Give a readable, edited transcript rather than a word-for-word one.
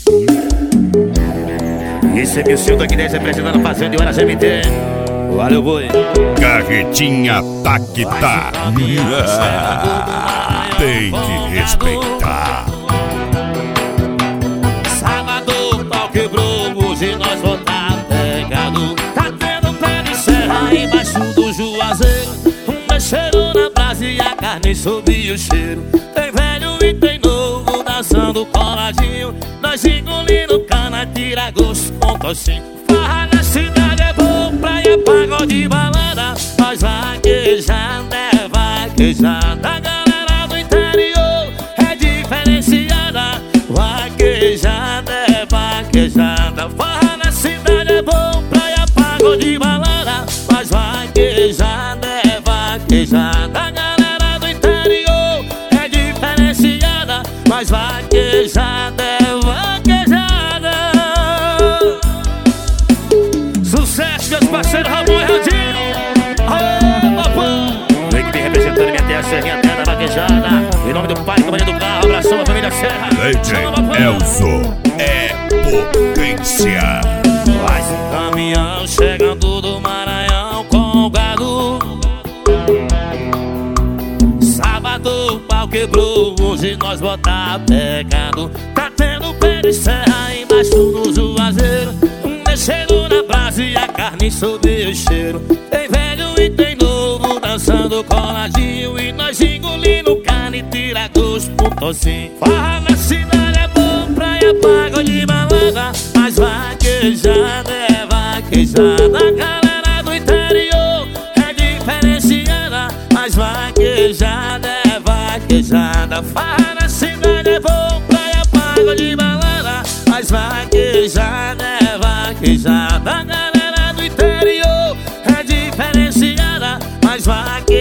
Esse é meu seu aqui 10 representando a fazenda e horas MT. Valeu, boi. Carretinha Taquita. Tem que respeitar. Sábado, pau quebrou, hoje nós vou tá pegado. Tá tendo pé de serra embaixo do juazeiro. Mexeram na brasa e a carne soube o cheiro. Tem velho e tem novo dançando coladinho. Nós engolindo cana, tira gosto com tocinho. Farra na cidade é bom, praia, pagode, balada. Nós vaquejando, é vaquejada. A galera do interior é diferenciada. Vaquejada, é vaquejada. Farra na cidade é bom, praia, pagode, balada. Nós vaquejada, é vaquejada. A galera do interior é diferenciada. Mas vaquejada, é vaquejada. Sucesso, meus parceiros Ramon e Radinho. Aô, papão. Vem que vem representando minha terra, Serrinha, terra da vaquejada. Em nome do pai, companhia do carro, abração a família Serra. DJ Elzo é potência. Faz um caminhão chegando do Maranhão com o gado. Sábado o pau quebrou, hoje nós botar pegado. Tá tendo pé de serra embaixo do juazeiro. Mexendo na brasa e a carne soube o cheiro. Tem velho e tem novo dançando coladinho. E nós engolindo carne, tira gosto com tocinho. Farra na cidade é bom, praia, pagode, balada. Mas vaquejada, é vaquejada. A galera do interior é diferenciada. Mas vaquejada, é vaquejada. Farra na cidade é bom, praia, pagode, balada. Mas vaquejada, é vaquejada. A galera do interior é diferenciada. Mas vaquejada.